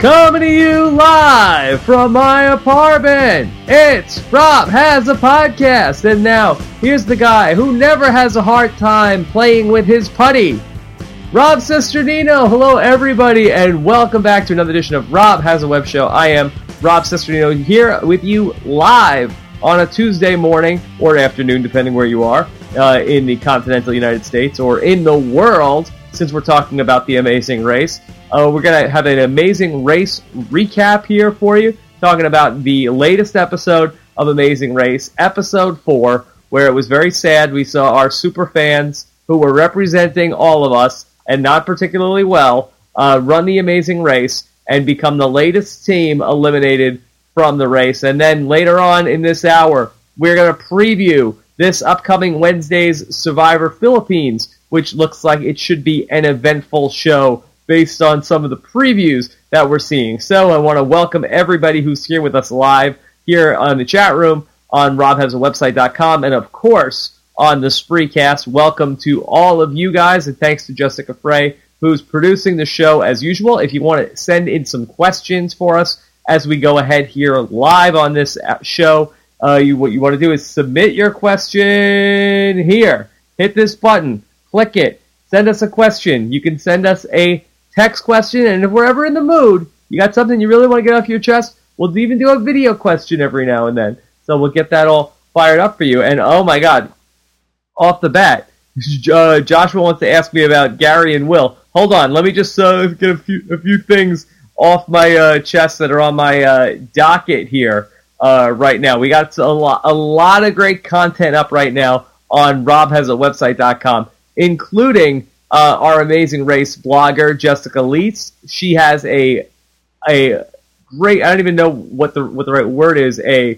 Coming to you live from my apartment, it's Rob Has a Podcast, and now here's the guy who never has a hard time playing with his putty, Rob Cesternino. Hello everybody, and welcome back to another edition of Rob Has a Web Show. I am Rob Cesternino here with you live on a Tuesday morning or afternoon, depending where you are, in the continental United States or in the world, since we're talking about the Amazing Race. We're going to have an Amazing Race recap here for you, talking about the latest episode of Amazing Race, episode 4, where it was very sad. We saw our super fans, who were representing all of us, and not particularly well, run the Amazing Race and become the latest team eliminated from the race. And then later on in this hour, we're going to preview this upcoming Wednesday's Survivor Philippines, which looks like it should be an eventful show based on some of the previews that we're seeing. So I want to welcome everybody who's here with us live here on the chat room on robhasawebsite.com, and of course on the Spreecast. Welcome to all of you guys, and thanks to Jessica Frey, who's producing the show as usual. If you want to send in some questions for us as we go ahead here live on this show, what you want to do is submit your question here. Hit this button, click it, send us a question. You can send us a text question, and if we're ever in the mood, you got something you really want to get off your chest, we'll even do a video question every now and then. So we'll get that all fired up for you. And oh my God, off the bat, Joshua wants to ask me about Gary and Will. Hold on, let me just get a few things off my chest that are on my docket here right now. We got a lot of great content up right now on robhasawebsite.com, including our Amazing Race blogger, Jessica Leitz. She has a great, I don't even know what the right word is,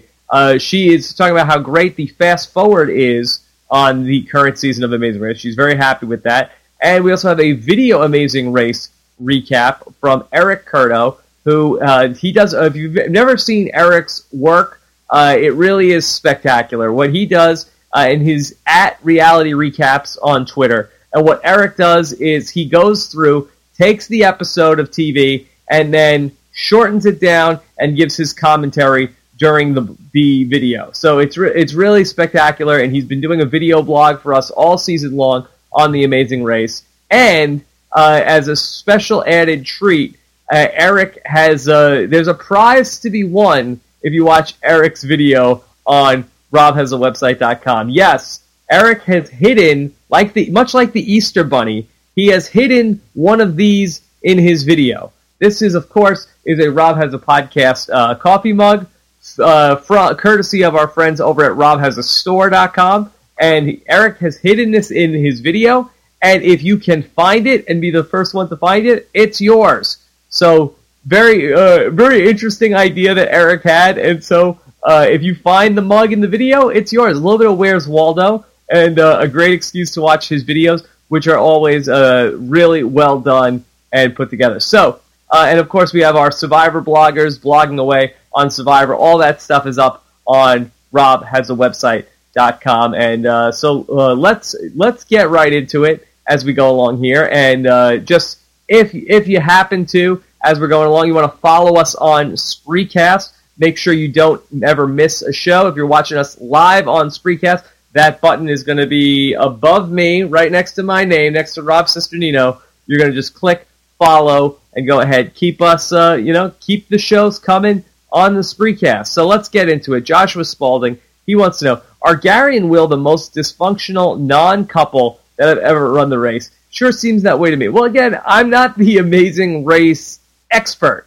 she is talking about how great the fast forward is on the current season of Amazing Race. She's very happy with that. And we also have a video Amazing Race recap from Eric Curto, who he does, if you've never seen Eric's work, it really is spectacular. What he does in his @reality recaps on Twitter. And what Eric does is he goes through, takes the episode of TV, and then shortens it down and gives his commentary during the video. So it's really spectacular, and he's been doing a video blog for us all season long on The Amazing Race. And as a special added treat, Eric has there's a prize to be won if you watch Eric's video on robhasawebsite.com. Yes, Eric has hidden, much like the Easter Bunny, he has hidden one of these in his video. This is, of course, a Rob Has a Podcast coffee mug, courtesy of our friends over at robhasastore.com, and Eric has hidden this in his video, and if you can find it and be the first one to find it, it's yours. So, very interesting idea that Eric had, and so if you find the mug in the video, it's yours. A little bit of Where's Waldo, and a great excuse to watch his videos, which are always really well done and put together. So, and of course we have our Survivor bloggers blogging away on Survivor. All that stuff is up on robhasawebsite.com. And so let's get right into it as we go along here. And just if you happen to, as we're going along, you want to follow us on Spreecast. Make sure you don't ever miss a show. If you're watching us live on Spreecast, that button is going to be above me, right next to my name, next to Rob Cesternino. You're going to just click follow and go ahead. Keep us, keep the shows coming on the Spreecast. So let's get into it. Joshua Spalding, he wants to know, are Gary and Will the most dysfunctional non-couple that have ever run the race? Sure seems that way to me. Well, again, I'm not the Amazing Race expert.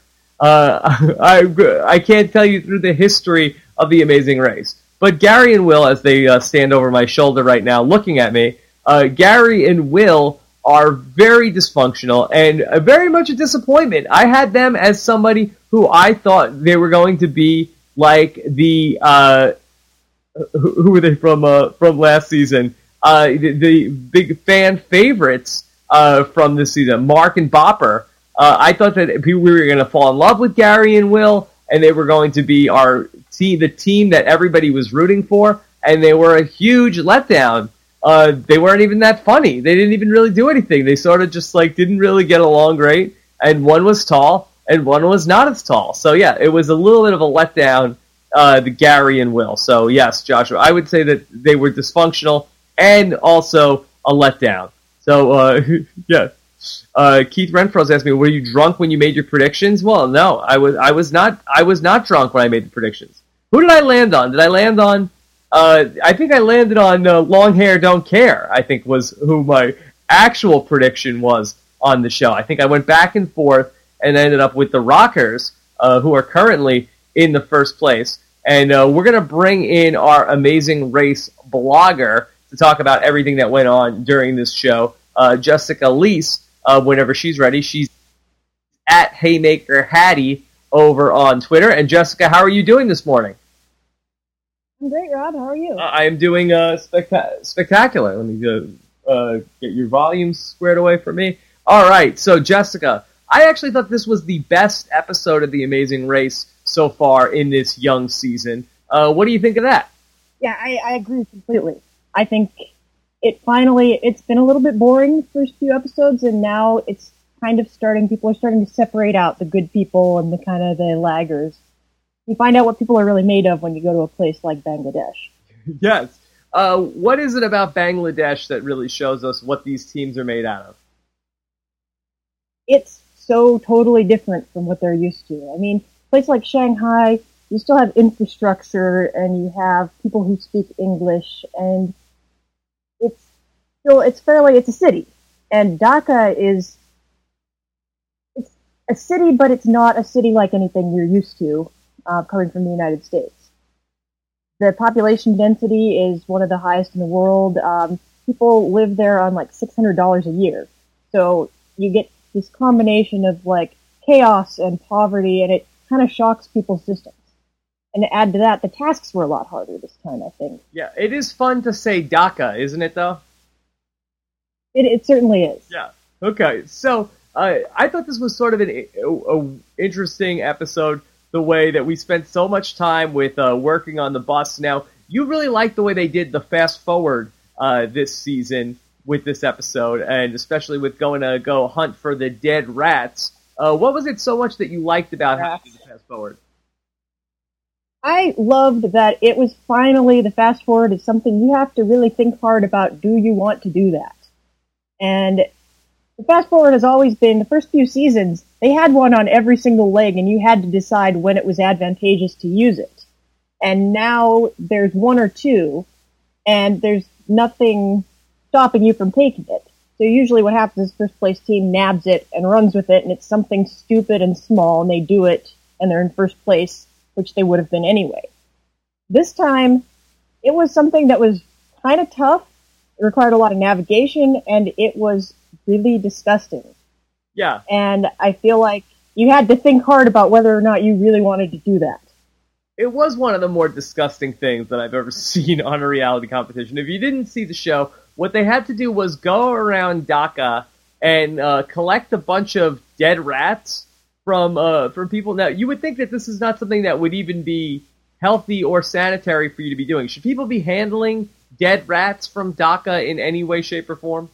I can't tell you through the history of the Amazing Race. But Gary and Will, as they stand over my shoulder right now looking at me, Gary and Will are very dysfunctional and very much a disappointment. I had them as somebody who I thought they were going to be like the who were they from last season? The big fan favorites from this season, Mark and Bopper. I thought that we were going to fall in love with Gary and Will, and they were going to be the team that everybody was rooting for, and they were a huge letdown. They weren't even that funny. They didn't even really do anything. They sort of just didn't really get along great, and one was tall, and one was not as tall. So yeah, it was a little bit of a letdown, the Gary and Will. So yes, Joshua, I would say that they were dysfunctional and also a letdown. So yeah. Keith Renfro's asked me, "Were you drunk when you made your predictions?" Well, no, I was not drunk when I made the predictions. Who did I land on? Did I land on? I think I landed on Long Hair Don't Care. I think was who my actual prediction was on the show. I think I went back and forth and ended up with the Rockers, who are currently in the first place. And we're gonna bring in our Amazing Race blogger to talk about everything that went on during this show. Jessica Leese. Whenever she's ready. She's at Haymaker Hattie over on Twitter. And Jessica, how are you doing this morning? I'm great, Rob. How are you? I am doing spectacular. Let me get your volumes squared away for me. All right, so Jessica, I actually thought this was the best episode of The Amazing Race so far in this young season. What do you think of that? Yeah, I agree completely. I think it's been a little bit boring the first few episodes, and now it's kind of people are starting to separate out the good people and the kind of the laggers. You find out what people are really made of when you go to a place like Bangladesh. Yes. What is it about Bangladesh that really shows us what these teams are made out of? It's so totally different from what they're used to. I mean, a place like Shanghai, you still infrastructure, and you have people who speak English, and it's a city. And Dhaka it's a city, but it's not a city like anything you're used to, coming from the United States. The population density is one of the highest in the world. People live there on like $600 a year. So you get this combination of like chaos and poverty, and it kind of shocks people's systems. And to add to that, the tasks were a lot harder this time, I think. Yeah, it is fun to say Dhaka, isn't it, though? It certainly is. Yeah. Okay. So I thought this was sort of an interesting episode, the way that we spent so much time with working on the bus. Now, you really liked the way they did the fast forward this season with this episode, and especially with going to go hunt for the dead rats. What was it so much that you liked about how they did the fast forward? I loved that it was finally, the fast forward is something you have to really think hard about. Do you want to do that? And the fast forward has always been, the first few seasons, they had one on every single leg, and you had to decide when it was advantageous to use it. And now there's one or two, and there's nothing stopping you from taking it. So usually what happens is first place team nabs it and runs with it, and it's something stupid and small, and they do it, and they're in first place, which they would have been anyway. This time, it was something that was kind of tough. It required a lot of navigation, and it was really disgusting. Yeah. And I feel like you had to think hard about whether or not you really wanted to do that. It was one of the more disgusting things that I've ever seen on a reality competition. If you didn't see the show, what they had to do was go around Dhaka and collect a bunch of dead rats from people. Now, you would think that this is not something that would even be healthy or sanitary for you to be doing. Should people be handling dead rats from Dhaka in any way, shape, or form?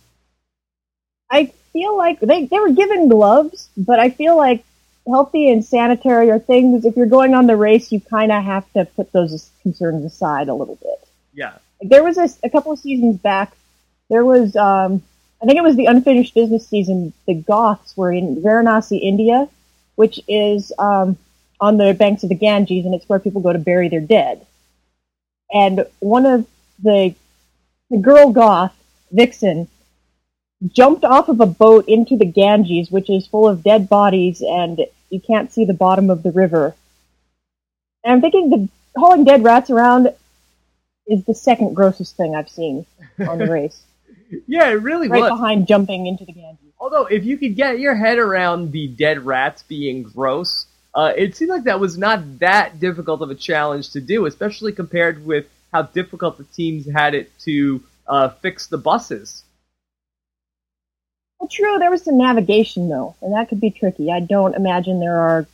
I feel like they were given gloves, but I feel like healthy and sanitary are things, if you're going on the race, you kind of have to put those concerns aside a little bit. Yeah. There was a couple of seasons back, there was, I think it was the Unfinished Business season, the Goths were in Varanasi, India, which is on the banks of the Ganges, and it's where people go to bury their dead. And one of the girl Goth, Vixen, jumped off of a boat into the Ganges, which is full of dead bodies, and you can't see the bottom of the river. And I'm thinking hauling dead rats around is the second grossest thing I've seen on the race. Yeah, it really was. Right behind jumping into the Ganges. Although, if you could get your head around the dead rats being gross, it seemed like that was not that difficult of a challenge to do, especially compared with how difficult the teams had it to fix the buses. Well, true, there was some navigation, though, and that could be tricky. I don't imagine there are,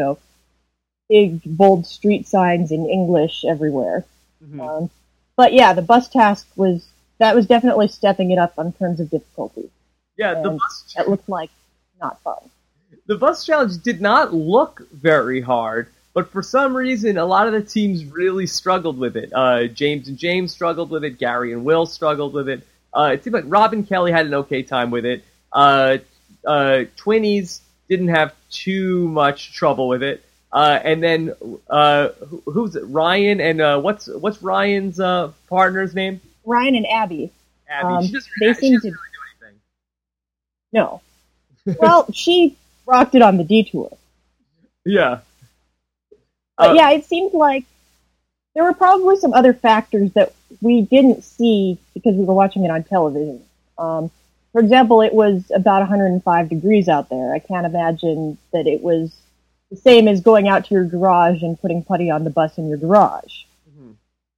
big, bold street signs in English everywhere. Mm-hmm. But yeah, the bus task was definitely stepping it up in terms of difficulty. Yeah, the bus. That looked like not fun. The bus challenge did not look very hard, but for some reason, a lot of the teams really struggled with it. James and James struggled with it. Gary and Will struggled with it. It seemed like Rob and Kelly had an okay time with it. Twinnies didn't have too much trouble with it. And then who's it? Ryan and what's Ryan's partner's name? Ryan and Abby. Abby. She doesn't they really seem do to. anything. No. Well, she rocked it on the detour. Yeah. But yeah, it seemed like there were probably some other factors that we didn't see because we were watching it on television. For example, it was about 105 degrees out there. I can't imagine that it was the same as going out to your garage and putting putty on the bus in your garage. Mm-hmm.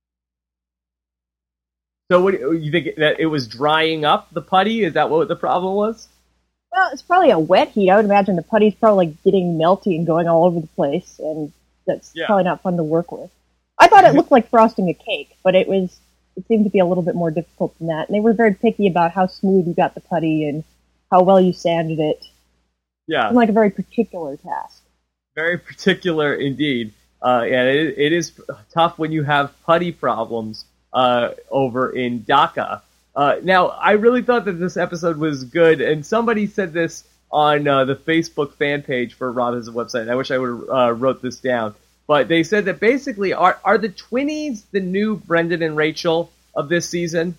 So what you think that it was drying up the putty? Is that what the problem was? Well, it's probably a wet heat. I would imagine the putty's probably getting melty and going all over the place, and that's probably not fun to work with. I thought it looked like frosting a cake, but it seemed to be a little bit more difficult than that. And they were very picky about how smooth you got the putty and how well you sanded it. Yeah. It seemed like a very particular task. Very particular indeed. It is tough when you have putty problems over in Dhaka. Now, I really thought that this episode was good, and somebody said this on the Facebook fan page for Rob Has a Website. I wish I would have wrote this down. But they said that basically, are the Twinnies the new Brendan and Rachel of this season?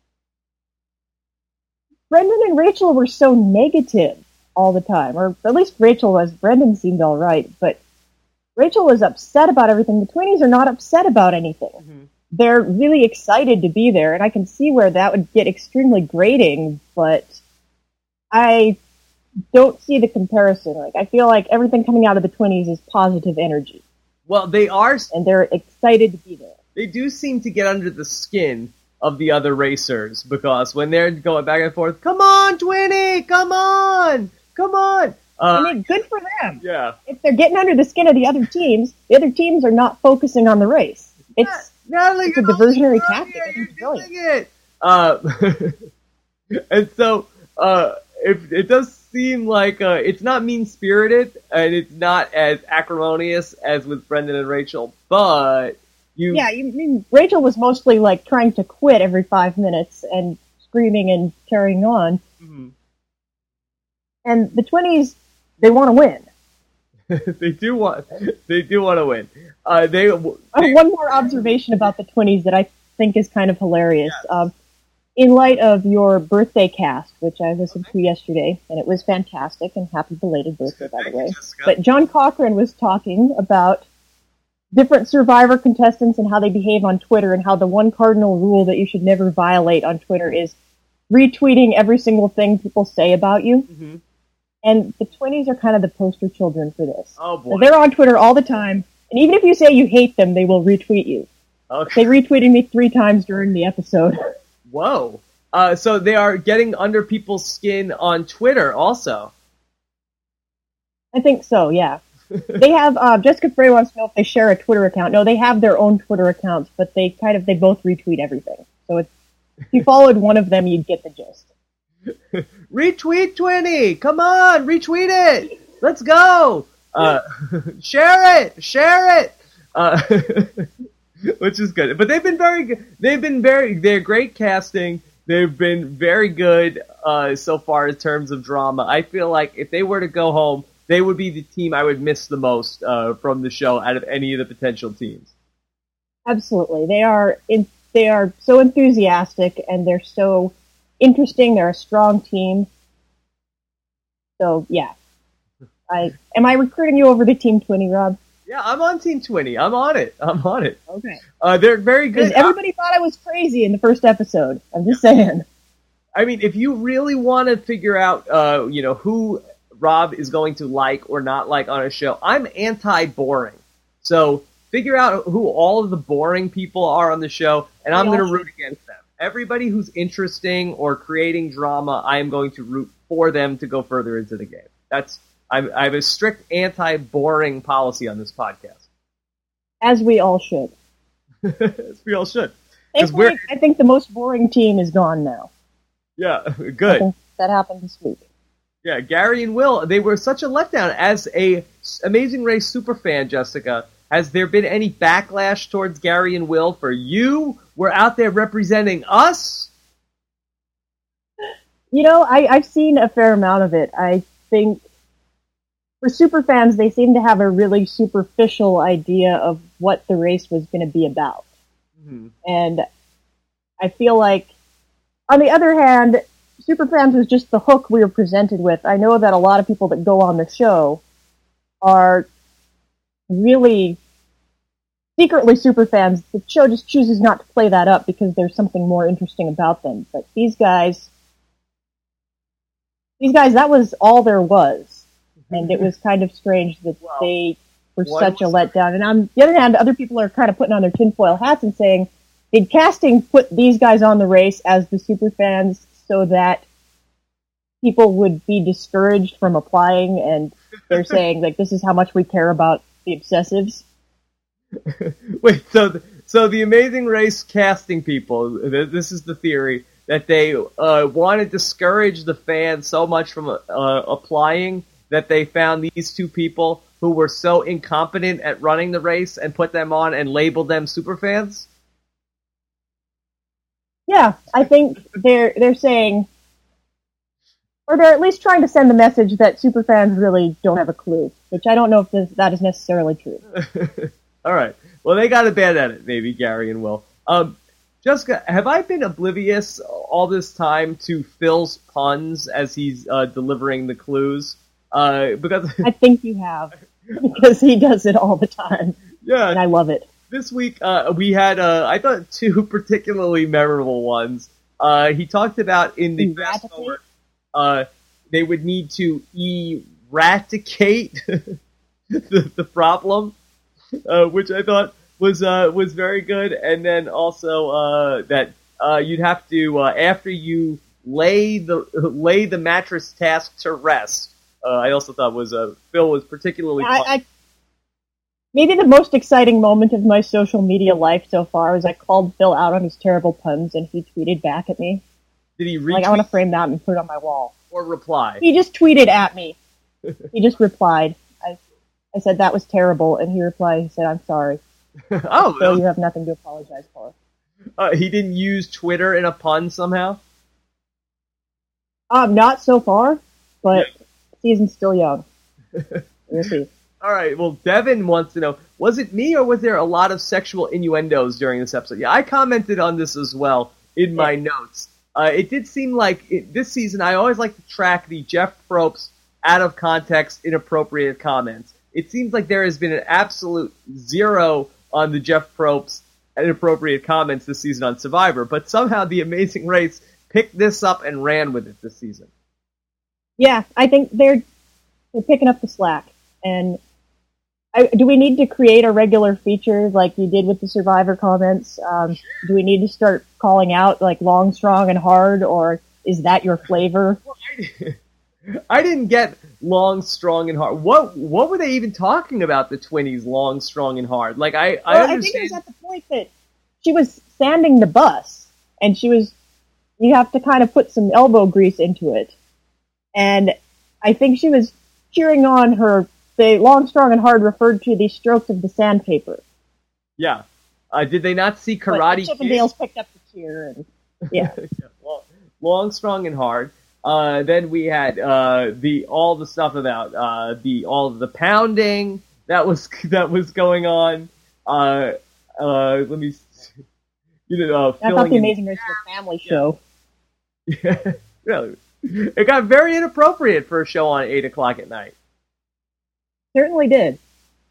Brendan and Rachel were so negative all the time, or at least Rachel was. Brendan seemed all right, but Rachel was upset about everything. The Twinnies are not upset about anything. Mm-hmm. They're really excited to be there, and I can see where that would get extremely grating, but I don't see the comparison. Like, I feel like everything coming out of the Twinnies is positive energy. Well, they are, and they're excited to be there. They do seem to get under the skin of the other racers, because when they're going back and forth, come on, Twinnie, come on, come on. I mean, good for them. Yeah. If they're getting under the skin of the other teams are not focusing on the race. It's a diversionary tactic. I think it's brilliant. And so, if it does seem like it's not mean-spirited, and it's not as acrimonious as with Brendan and Rachel, but Rachel was mostly like trying to quit every 5 minutes and screaming and carrying on. Mm-hmm. And the Twinnies, they want to win. They do want to win. I have one more observation about the Twinnies that I think is kind of hilarious. Yes. In light of your birthday cast, which I listened to yesterday, and it was fantastic, and happy belated birthday, by the way. Jessica. But John Cochran was talking about different Survivor contestants and how they behave on Twitter, and how the one cardinal rule that you should never violate on Twitter is retweeting every single thing people say about you. Mm-hmm. And the Twinnies are kind of the poster children for this. Oh, boy. They're on Twitter all the time, and even if you say you hate them, they will retweet you. Okay. They retweeted me 3 times during the episode. Whoa. So they are getting under people's skin on Twitter also. I think so, yeah. They have, Jessica Frey wants to know if they share a Twitter account. No, they have their own Twitter accounts, but they both retweet everything. So if you followed one of them, you'd get the gist. Retweet Twinnie! Come on, retweet it! Let's go! Share it! Which is good. But they've been very good. They're great casting. They've been very good so far in terms of drama. I feel like if they were to go home, they would be the team I would miss the most from the show out of any of the potential teams. Absolutely. They are so enthusiastic, and they're so interesting. They're a strong team. So, yeah. Am I recruiting you over to Team Twinnie, Rob? Yeah, I'm on Team Twinnie. I'm on it. Okay. They're very good. Everybody thought I was crazy in the first episode. I'm just saying. I mean, if you really want to figure out, who Rob is going to like or not like on a show, I'm anti-boring. So figure out who all of the boring people are on the show, and I'm going to root against them. Everybody who's interesting or creating drama, I am going to root for them to go further into the game. I have a strict anti-boring policy on this podcast. As we all should. As we all should. Thankfully, I think the most boring team is gone now. Yeah, good. I think that happened this week. Yeah, Gary and Will, they were such a letdown. As a Amazing Race superfan, Jessica, has there been any backlash towards Gary and Will for you? We're out there representing us? You know, I've seen a fair amount of it. I think for superfans, they seem to have a really superficial idea of what the race was going to be about. Mm-hmm. And I feel like, on the other hand, superfans was just the hook we were presented with. I know that a lot of people that go on the show are really secretly superfans. The show just chooses not to play that up because there's something more interesting about them. But these guys, that was all there was. And it was kind of strange that they were such a letdown. And on the other hand, other people are kind of putting on their tinfoil hats and saying, did casting put these guys on the race as the superfans so that people would be discouraged from applying, and they're saying, like, this is how much we care about the obsessives? Wait, so the Amazing Race casting people, this is the theory, that they want to discourage the fans so much from applying that they found these two people who were so incompetent at running the race and put them on and labeled them superfans? Yeah, I think they're saying, or they're at least trying to send the message that superfans really don't have a clue, which I don't know if that is necessarily true. All right. Well, they got a bad at it, maybe, Gary and Will. Jessica, have I been oblivious all this time to Phil's puns as he's delivering the clues? Because I think you have, because he does it all the time. Yeah, and I love it. This week, we had, I thought, two particularly memorable ones. He talked about in the fast forward, they would need to eradicate the problem, which I thought was very good. And then also that you'd have to after you lay the mattress task to rest. I also thought Phil was particularly. Maybe the most exciting moment of my social media life so far is I called Phil out on his terrible puns, and he tweeted back at me. Did he retweet? Like, I want to frame that and put it on my wall. Or reply? He just tweeted at me. He just replied. I said, that was terrible, and he replied, he said, I'm sorry. Oh, Phil, you have nothing to apologize for. He didn't use Twitter in a pun somehow? Not so far, but season's still young. We'll see. All right, well, Devin wants to know, was it me or was there a lot of sexual innuendos during this episode? Yeah, I commented on this as well in my notes. It did seem like this season I always like to track the Jeff Probst out of context inappropriate comments. It seems like there has been an absolute zero on the Jeff Probst inappropriate comments this season on Survivor, but somehow the Amazing Race picked this up and ran with it this season. Yeah, I think they're picking up the slack. And do we need to create a regular feature like you did with the Survivor comments? Do we need to start calling out like long, strong, and hard, or is that your flavor? I didn't get long, strong, and hard. What were they even talking about, the Twinnies, long, strong, and hard? Like I understand. I think it was at the point that she was sanding the bus, and you have to kind of put some elbow grease into it. And I think she was cheering on her. The long, strong, and hard referred to the strokes of the sandpaper. Yeah. Did they not see Karate Kid? Chippendales picked up the cheer. And, yeah. Long, strong, and hard. Then we had all the stuff about all of the pounding that was going on. Let me. I thought the Amazing Race was a family show. Yeah, really. It got very inappropriate for a show on 8 o'clock at night. Certainly did.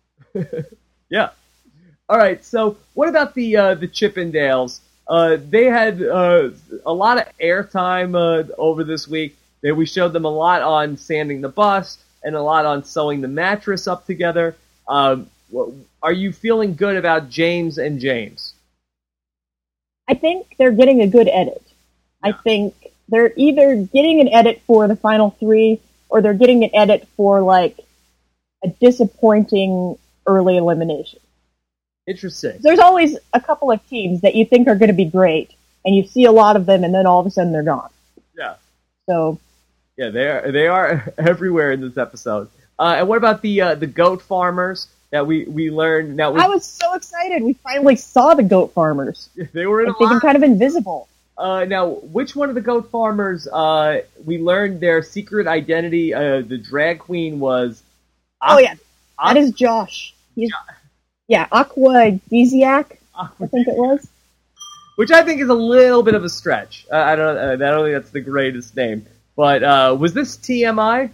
Yeah. All right. So, what about the Chippendales? They had a lot of airtime over this week. We showed them a lot on sanding the bus and a lot on sewing the mattress up together. Are you feeling good about James and James? I think they're getting a good edit. Yeah. I think they're either getting an edit for the final three, or they're getting an edit for like a disappointing early elimination. Interesting. There's always a couple of teams that you think are going to be great, and you see a lot of them, and then all of a sudden they're gone. Yeah. So Yeah, they are everywhere in this episode. And what about the goat farmers that we learned? Now I was so excited. We finally saw the goat farmers. they were in a Like, they've been lot. kind of invisible. Now, which one of the goat farmers? We learned their secret identity. The drag queen was. Oh yeah, that is Josh. Aquadesiac, I think it was. Which I think is a little bit of a stretch. I don't think that's the greatest name. But was this TMI?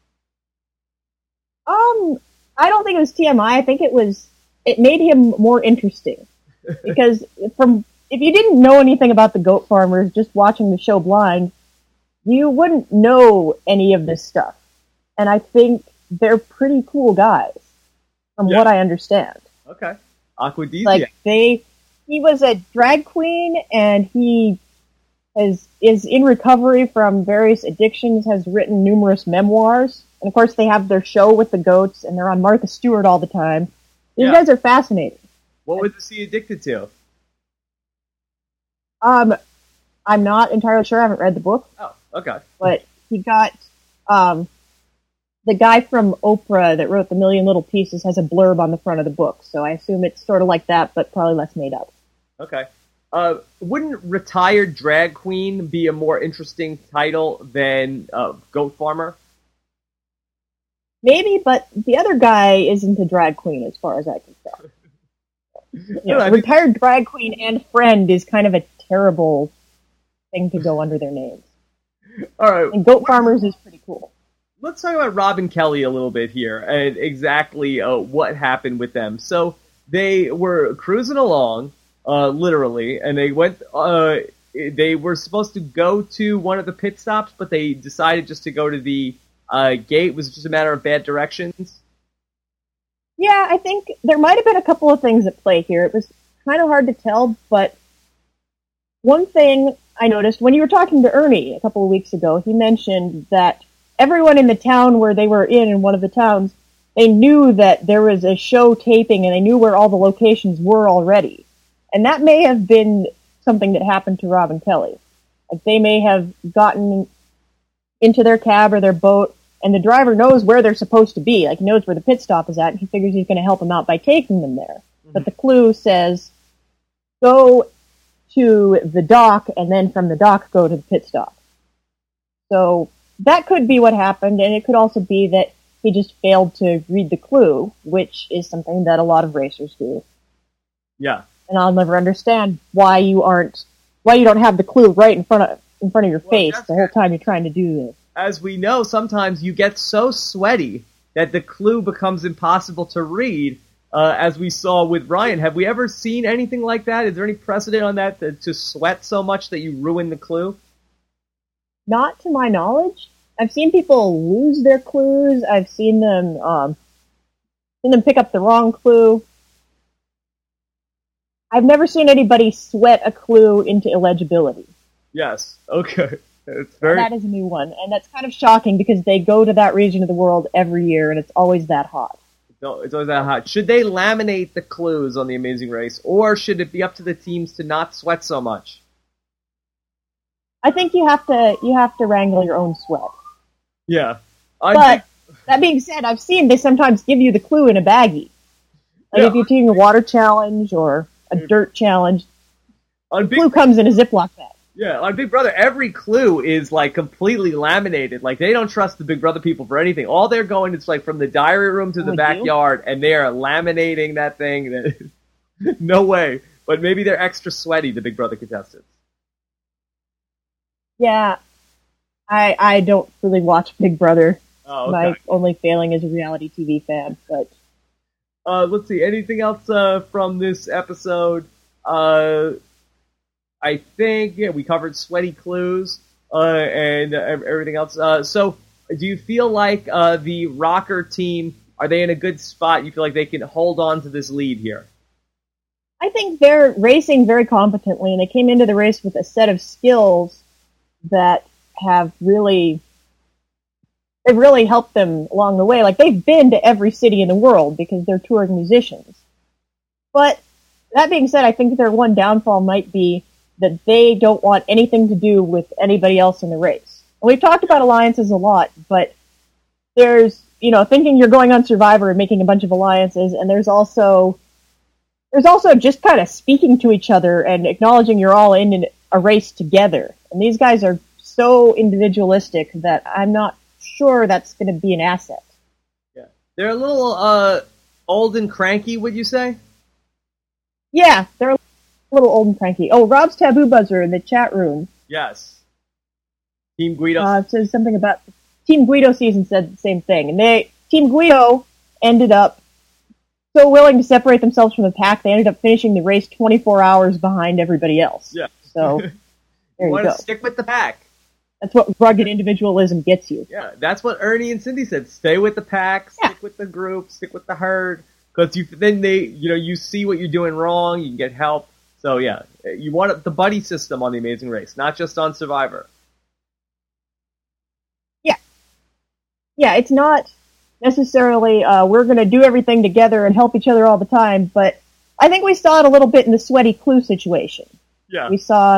I don't think it was TMI. I think it made him more interesting. Because if you didn't know anything about the goat farmers, just watching the show blind, you wouldn't know any of this stuff. And I think they're pretty cool guys, from what I understand. Okay. Aquadesiac. Like, he was a drag queen, and he is in recovery from various addictions, has written numerous memoirs. And of course they have their show with the goats, and they're on Martha Stewart all the time. These guys are fascinating. What was he addicted to? I'm not entirely sure. I haven't read the book. Oh, okay. But he got, the guy from Oprah that wrote The Million Little Pieces has a blurb on the front of the book. So I assume it's sort of like that, but probably less made up. Okay. Wouldn't retired drag queen be a more interesting title than goat farmer? Maybe, but the other guy isn't a drag queen as far as I can tell. Retired drag queen and friend is kind of a terrible thing to go under their names. All right. And goat farmers is pretty cool. Let's talk about Rob and Kelly a little bit here and exactly what happened with them. So they were cruising along, literally, and they went. They were supposed to go to one of the pit stops, but they decided just to go to the gate. Was it just a matter of bad directions? Yeah, I think there might have been a couple of things at play here. It was kind of hard to tell, but one thing I noticed when you were talking to Ernie a couple of weeks ago, he mentioned that everyone in the town where they were in one of the towns, they knew that there was a show taping and they knew where all the locations were already. And that may have been something that happened to Rob and Kelly. Like, they may have gotten into their cab or their boat, and the driver knows where they're supposed to be. Like, he knows where the pit stop is at, and he figures he's going to help them out by taking them there. Mm-hmm. But the clue says, go to the dock, and then from the dock, go to the pit stop. So that could be what happened, and it could also be that he just failed to read the clue, which is something that a lot of racers do. Yeah. And I'll never understand why you don't have the clue right in front of your face the whole time you're trying to do this. As we know, sometimes you get so sweaty that the clue becomes impossible to read, as we saw with Ryan. Have we ever seen anything like that? Is there any precedent on that, to sweat so much that you ruin the clue? Not to my knowledge. I've seen people lose their clues. I've seen them pick up the wrong clue. I've never seen anybody sweat a clue into illegibility. Yes. Okay. That is a new one, and that's kind of shocking because they go to that region of the world every year, and it's always that hot. It's always that hot. Should they laminate the clues on The Amazing Race, or should it be up to the teams to not sweat so much? I think you have to wrangle your own sweat. Yeah. But that being said, I've seen they sometimes give you the clue in a baggie. Like if you're doing a water challenge or a dirt challenge, the clue comes in a Ziploc bag. Yeah, on Big Brother, every clue is, like, completely laminated. Like, they don't trust the Big Brother people for anything. All they're going is, like, from the diary room to the backyard, and they are laminating that thing. No way. But maybe they're extra sweaty, the Big Brother contestants. Yeah. I don't really watch Big Brother. Oh, okay. My only failing is a reality TV fan, but... let's see, anything else from this episode? I think, we covered sweaty clues and everything else. So, do you feel like the Rocker team, are they in a good spot? You feel like they can hold on to this lead here? I think they're racing very competently, and they came into the race with a set of skills that have really helped them along the way. Like, they've been to every city in the world because they're touring musicians. But, that being said, I think their one downfall might be that they don't want anything to do with anybody else in the race. We've talked about alliances a lot, but there's, thinking you're going on Survivor and making a bunch of alliances, and there's also just kind of speaking to each other and acknowledging you're all in a race together. And these guys are so individualistic that I'm not sure that's going to be an asset. Yeah. They're a little old and cranky, would you say? Yeah, they're a little old and cranky. Oh, Rob's Taboo Buzzer in the chat room. Yes. Team Guido. Says something about Team Guido season said the same thing. And Team Guido ended up so willing to separate themselves from the pack, they ended up finishing the race 24 hours behind everybody else. Yeah. So, there you want go. to stick with the pack. That's what rugged individualism gets you. Yeah, that's what Ernie and Cindy said. Stay with the pack, stick with the group, stick with the herd. Because you see what you're doing wrong, you can get help. So yeah, you want the buddy system on The Amazing Race, not just on Survivor. Yeah, it's not necessarily we're going to do everything together and help each other all the time, but I think we saw it a little bit in the Sweaty Clue situation. Yeah. We saw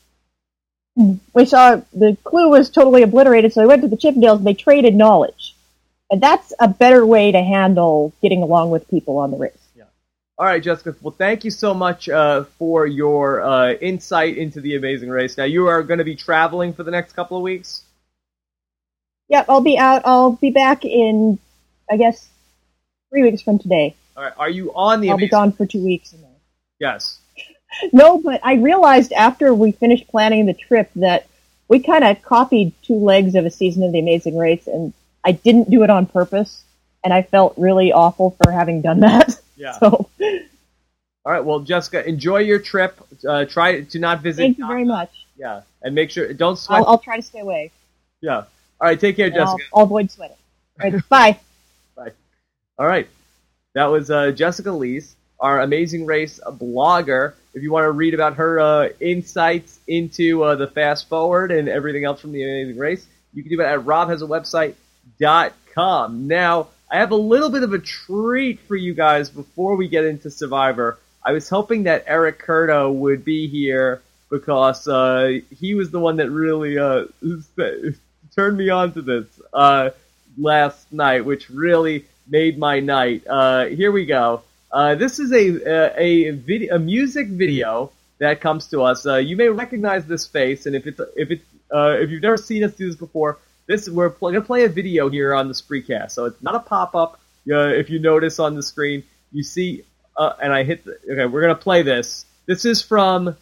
the Clue was totally obliterated, so they went to the Chippendales and they traded knowledge. And that's a better way to handle getting along with people on the race. Yeah. All right, Jessica. Well, thank you so much for your insight into The Amazing Race. Now, you are going to be traveling for the next couple of weeks? Yep, I'll be out. I'll be back in, I guess, 3 weeks from today. All right. Are you on the? I'll be gone for 2 weeks. Yes. No, but I realized after we finished planning the trip that we kind of copied 2 legs of a season of The Amazing Race, and I didn't do it on purpose, and I felt really awful for having done that. Yeah. So. All right. Well, Jessica, enjoy your trip. Try to not visit. Thank you very much. Yeah, and make sure don't sweat. I'll try to stay away. Yeah. All right, take care, Jessica. I'll avoid sweating. All right, bye. Bye. All right. That was Jessica Lees, our Amazing Race blogger. If you want to read about her insights into the Fast Forward and everything else from The Amazing Race, you can do that at robhasawebsite.com. Now, I have a little bit of a treat for you guys before we get into Survivor. I was hoping that Eric Curto would be here because he was the one that really turned me on to this last night, which really made my night. Here we go. This is a music video that comes to us. You may recognize this face, and if you've never seen us do this before, we're going to play a video here on the Spreecast. So it's not a pop-up. If you notice on the screen, you see, and I hit. Okay, we're going to play this. This is from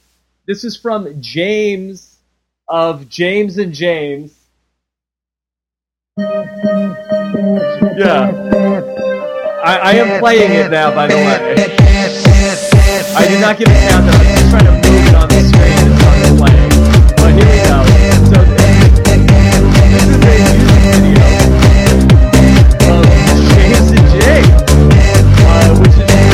James of James and James. Yeah. I am playing it now, by the way. I did not give it sound, I'm just trying to move it on the screen and start playing. But here we go. So, this is a music video of James and James, which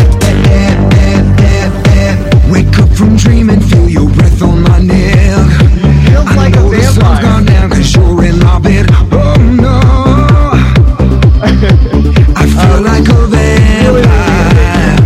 is... Wake up from dreaming, feel your breath on my neck. Feels like a vampire. The sun's gone down 'cause you're in my bed. Oh no. I feel like a vampire.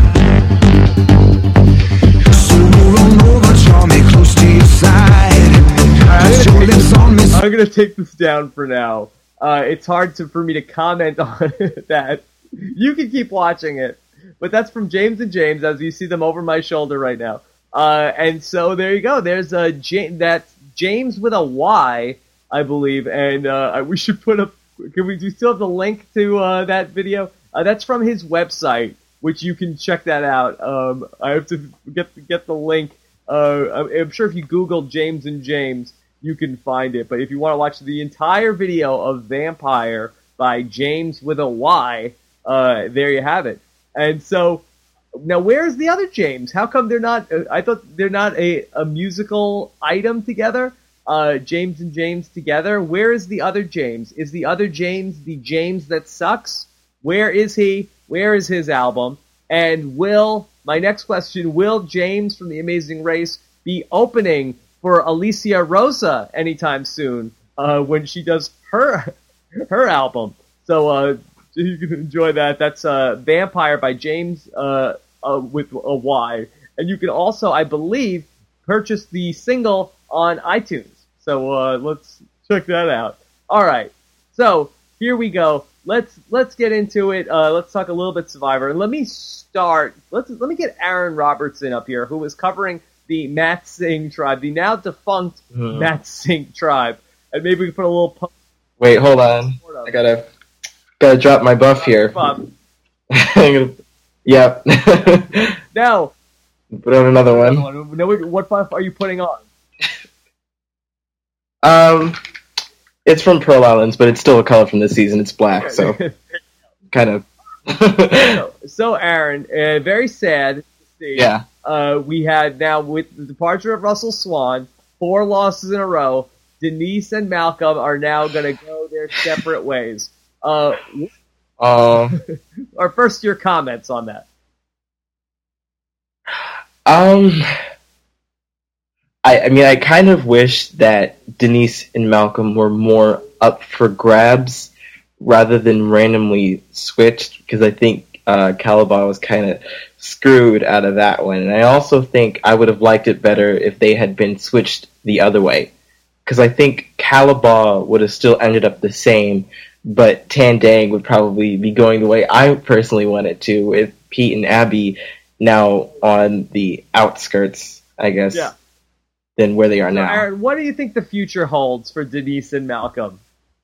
So roll on over, draw me close to your side. Put your lips on me. I'm going to take this down for now. It's hard for me to comment on that. You can keep watching it. But that's from James and James, as you see them over my shoulder right now. And so there you go. There's that's James with a Y, I believe. And we should put up... do you still have the link to that video? That's from his website, which you can check that out. I have to get the link. I'm sure if you Google James and James, you can find it. But if you want to watch the entire video of Vampire by James with a Y, there you have it. And so, now where's the other James? How come they're not... I thought they're not a musical item together? James and James together. Where is the other James? Is the other James the James that sucks? Where is he? Where is his album? And my next question, will James from The Amazing Race be opening for Alicia Rosa anytime soon when she does her album? So you can enjoy that. That's Vampire by James with a Y. And you can also, I believe, purchase the single on iTunes. So let's check that out. All right. So here we go. Let's get into it. Let's talk a little bit Survivor, and let me start. Let me get Aaron Robertson up here, who was covering the Mat Singh tribe, the now defunct Mat Singh tribe, and maybe we can put a little. Wait, hold on. I gotta drop my buff here. Yep. Now, put on another one. Now, what buff are you putting on? It's from Pearl Islands, but it's still a color from this season. It's black, so kind of. So, Aaron, very sad to see. Yeah. We had now, with the departure of Russell Swan, 4 losses in a row. Denise and Malcolm are now going to go their separate ways. Or first, your comments on that. I mean, I kind of wish that Denise and Malcolm were more up for grabs rather than randomly switched, because I think Calabar was kind of screwed out of that one. And I also think I would have liked it better if they had been switched the other way, because I think Calabar would have still ended up the same, but Tandang would probably be going the way I personally want it to, with Pete and Abby now on the outskirts, I guess. Yeah. Than where they are now. Aaron, what do you think the future holds for Denise and Malcolm?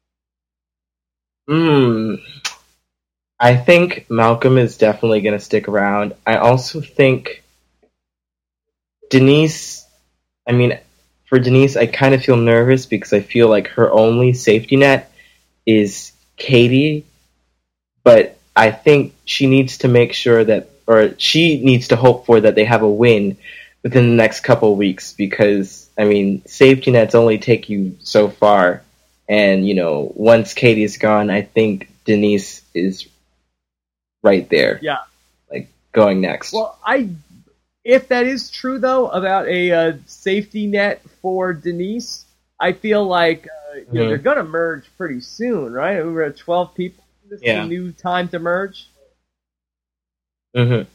I think Malcolm is definitely going to stick around. I also think Denise, for Denise, I kind of feel nervous because I feel like her only safety net is Katie, but I think she needs to make sure that, or she needs to hope for that they have a win within the next couple of weeks, because, safety nets only take you so far. And, once Katie is gone, I think Denise is right there. Yeah. Like, going next. Well, if that is true, though, about a safety net for Denise, I feel like they're going to merge pretty soon, right? We were at 12 people. This is a new time to merge. Mm-hmm.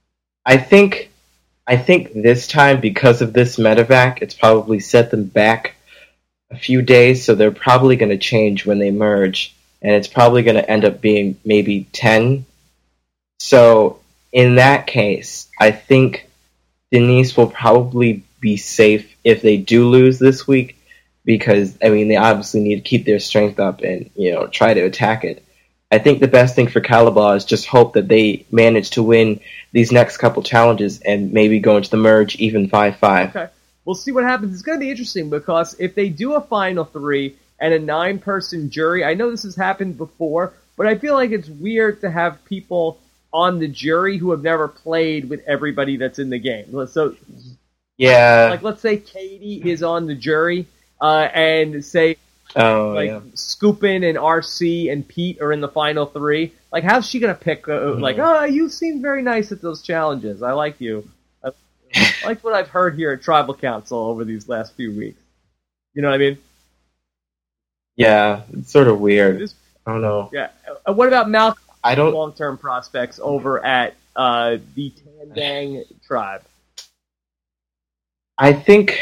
I think this time, because of this medevac, it's probably set them back a few days, so they're probably going to change when they merge, and it's probably going to end up being maybe 10. So, in that case, I think Denise will probably be safe if they do lose this week, because, they obviously need to keep their strength up and, try to attack it. I think the best thing for Calabar is just hope that they manage to win these next couple challenges and maybe go into the merge even 5-5. Okay. We'll see what happens. It's going to be interesting because if they do a final 3 and a 9-person jury, I know this has happened before, but I feel like it's weird to have people on the jury who have never played with everybody that's in the game. So, yeah. Like, let's say Katie is on the jury, and say, Scoopin and RC and Pete are in the final 3. Like, how's she going to pick, you seem very nice at those challenges. I like you. I like what I've heard here at Tribal Council over these last few weeks. You know what I mean? Yeah, it's sort of weird. I don't know. Yeah. What about Malcolm's don't long-term prospects over at the Tandang tribe? I think...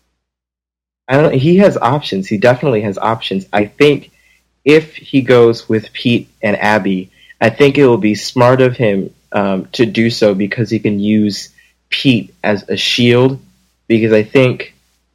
he has options. He definitely has options. I think if he goes with Pete and Abby, I think it will be smart of him to do so, because he can use Pete as a shield. Because I think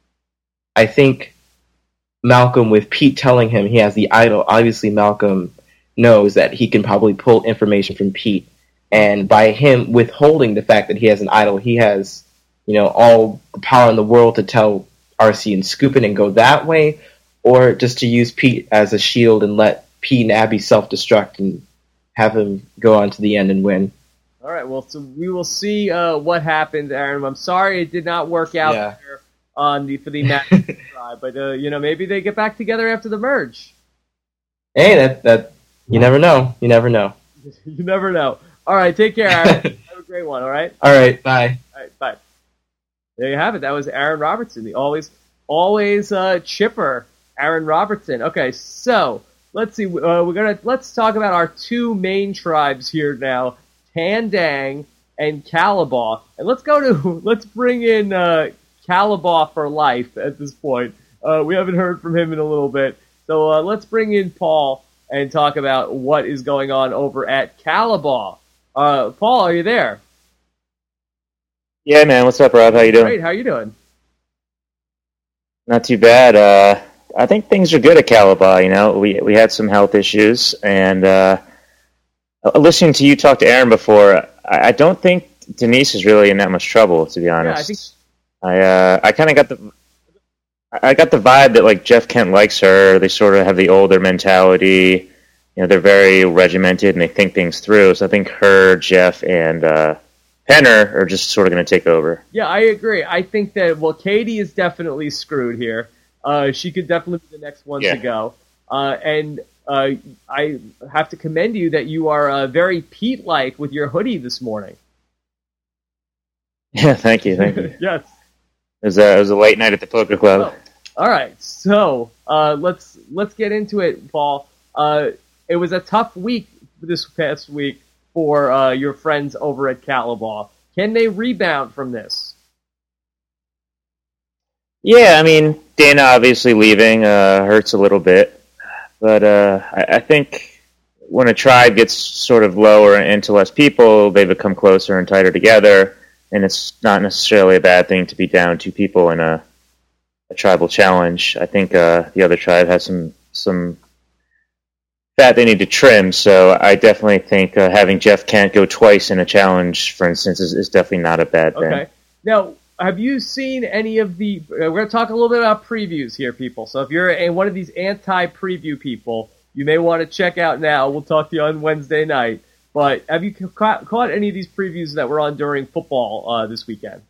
Malcolm, with Pete telling him he has the idol, obviously Malcolm knows that he can probably pull information from Pete. And by him withholding the fact that he has an idol, he has, all the power in the world to tell RC and Scoopin and go that way, or just to use Pete as a shield and let Pete and Abby self-destruct and have him go on to the end and win. All right, well, so we will see what happens, Aaron. I'm sorry it did not work out there for the match tribe, but maybe they get back together after the merge. Hey, that you never know. You never know. You never know. All right, take care, Aaron. Have a great one. All right. All right. Bye. All right. Bye. There you have it. That was Aaron Robertson, the always chipper Aaron Robertson. Okay, so let's see. Let's talk about our 2 main tribes here now, Tandang and Calabar, and let's bring in Calabar for life at this point. We haven't heard from him in a little bit. So let's bring in Paul and talk about what is going on over at Calabar. Paul, are you there? Yeah, man. What's up, Rob? How you doing? Great. How you doing? Not too bad. I think things are good at Calabar. You know, we had some health issues, and listening to you talk to Aaron before, I don't think Denise is really in that much trouble, to be honest. Yeah, I kind of got the vibe that like Jeff Kent likes her. They sort of have the older mentality. You know, they're very regimented and they think things through. So I think her, Jeff, and Penner are just sort of going to take over. Yeah, I agree. I think that, well, Katie is definitely screwed here. She could definitely be the next one to go. And I have to commend you that you are very Pete-like with your hoodie this morning. Yeah, thank you. Yes. It was a late night at the poker club. Oh. All right, so let's get into it, Paul. It was a tough week this past week for your friends over at Calabar. Can they rebound from this? Yeah, I mean, Dana obviously leaving hurts a little bit, but I think when a tribe gets sort of lower into less people, they become closer and tighter together, and it's not necessarily a bad thing to be down 2 people in a tribal challenge. I think the other tribe has some fat they need to trim, so I definitely think having Jeff Kent go twice in a challenge, for instance, is definitely not a bad thing. Okay. Now, have you seen any of the... we're going to talk a little bit about previews here, people. So if you're one of these anti-preview people, you may want to check out now. We'll talk to you on Wednesday night. But have you caught any of these previews that were on during football this weekend?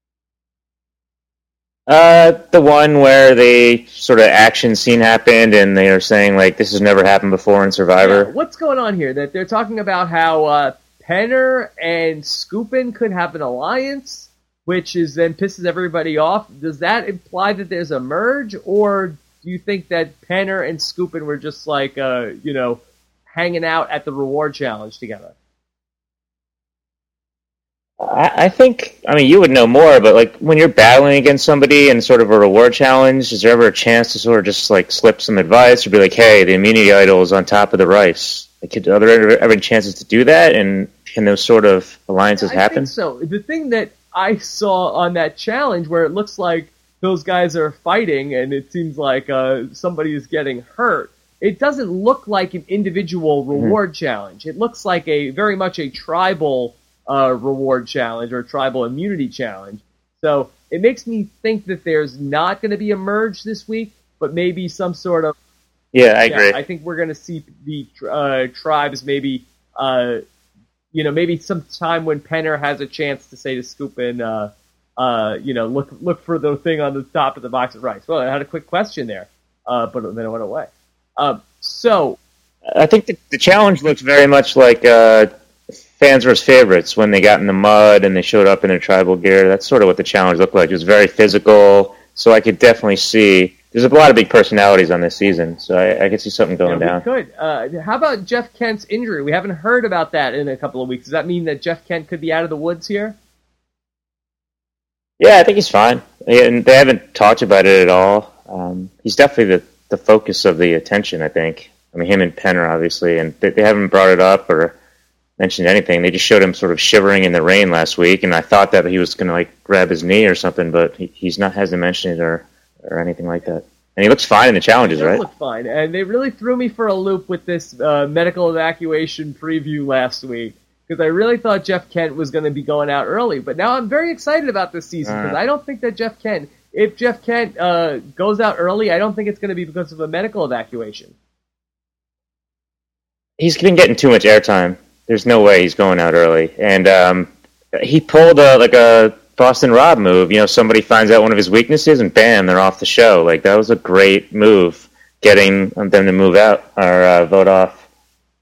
The one where the sort of action scene happened and they are saying, like, this has never happened before in Survivor. Yeah, what's going on here? That they're talking about how Penner and Skupin could have an alliance, which is then pisses everybody off. Does that imply that there's a merge, or do you think that Penner and Skupin were just like, hanging out at the reward challenge together? I think, I mean, you would know more, but like when you're battling against somebody in sort of a reward challenge, is there ever a chance to sort of just like slip some advice or be like, hey, the immunity idol is on top of the rice? Like, are there ever chances to do that? And can those sort of alliances happen? I think so. The thing that I saw on that challenge where it looks like those guys are fighting and it seems like somebody is getting hurt, it doesn't look like an individual reward challenge. It looks like very much a tribal reward challenge or tribal immunity challenge. So it makes me think that there's not going to be a merge this week, but maybe some sort of... Yeah, I agree. I think we're going to see the tribes maybe, maybe some time when Penner has a chance to say to Skupin, look for the thing on the top of the box of rice. Well, I had a quick question there, but then it went away. So I think the challenge looks very much like fans versus favorites when they got in the mud and they showed up in their tribal gear. That's sort of what the challenge looked like. It was very physical, so I could definitely see there's a lot of big personalities on this season, so I could see something going down. We could. How about Jeff Kent's injury? We haven't heard about that in a couple of weeks. Does that mean that Jeff Kent could be out of the woods here? Yeah, I think he's fine. And they haven't talked about it at all. He's definitely the focus of the attention, I think. I mean, him and Penner, obviously, and they haven't brought it up or mentioned anything. They just showed him sort of shivering in the rain last week, and I thought that he was going to like grab his knee or something, but hasn't mentioned it or anything like that. And he looks fine in the challenges, right? He looks fine, and they really threw me for a loop with this medical evacuation preview last week because I really thought Jeff Kent was going to be going out early, but now I'm very excited about this season because I don't think that if Jeff Kent goes out early, I don't think it's going to be because of a medical evacuation. He's been getting too much airtime. There's no way he's going out early. And he pulled a Boston Rob move. Somebody finds out one of his weaknesses and bam, they're off the show. Like, that was a great move, getting them to move out or vote off.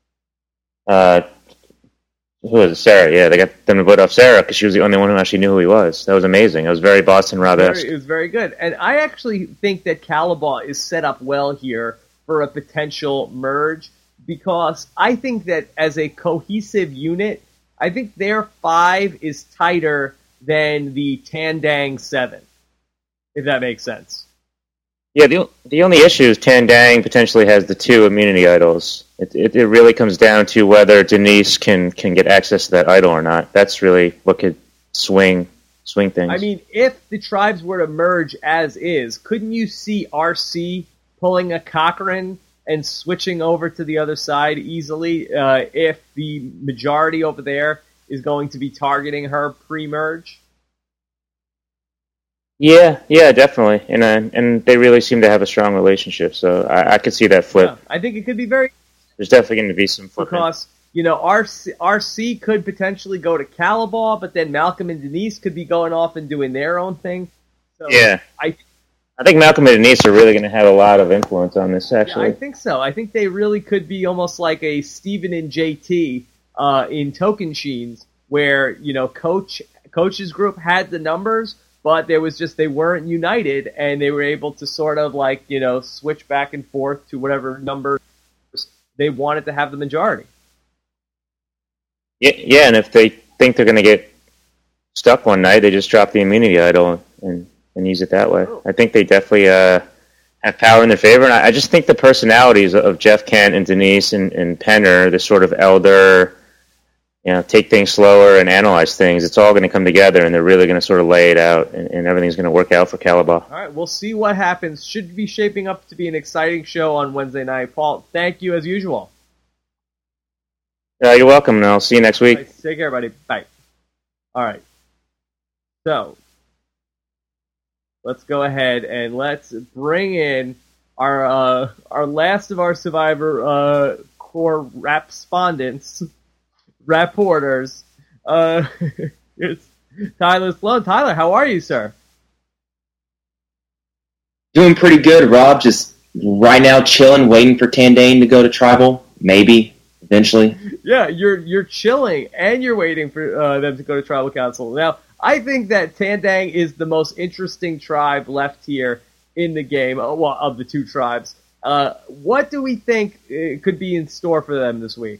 Who was it? Sarah. Yeah, they got them to vote off Sarah because she was the only one who actually knew who he was. That was amazing. It was very Boston Rob-esque. It was very good. And I actually think that Calabar is set up well here for a potential merge, because I think that as a cohesive unit, I think their 5 is tighter than the Tandang 7, if that makes sense. Yeah, the only issue is Tandang potentially has the 2 immunity idols. It really comes down to whether Denise can get access to that idol or not. That's really what could swing things. I mean, if the tribes were to merge as is, couldn't you see RC pulling a Cochran and switching over to the other side easily if the majority over there is going to be targeting her pre-merge? Yeah, definitely, and they really seem to have a strong relationship, so I could see that flip. Yeah, I think it could be very... There's definitely going to be some flipping. Because, RC could potentially go to Calabar, but then Malcolm and Denise could be going off and doing their own thing. So yeah. I think Malcolm and Denise are really going to have a lot of influence on this, actually. Yeah, I think so. I think they really could be almost like a Steven and JT in Tokensheens, where, Coach's group had the numbers, but there was just, they weren't united, and they were able to sort of switch back and forth to whatever number they wanted to have the majority. Yeah, and if they think they're going to get stuck one night, they just drop the immunity idol and use it that way. Oh. I think they definitely have power in their favor, and I just think the personalities of Jeff Kent and Denise and Penner, the sort of elder, take things slower and analyze things, it's all going to come together, and they're really going to sort of lay it out, and everything's going to work out for Calabar. All right, we'll see what happens. Should be shaping up to be an exciting show on Wednesday night. Paul, thank you as usual. You're welcome, and I'll see you next week. Right, take care, buddy. Bye. All right. So, let's go ahead and let's bring in our last of our Survivor core rapspondents, rapporters. It's Tyler Sloan. Tyler, how are you, sir? Doing pretty good, Rob. Just right now chilling, waiting for Tandang to go to Tribal. Maybe, eventually. Yeah, you're chilling, and you're waiting for them to go to Tribal Council. Now, I think that Tandang is the most interesting tribe left here in the game, of the 2 tribes. What do we think could be in store for them this week?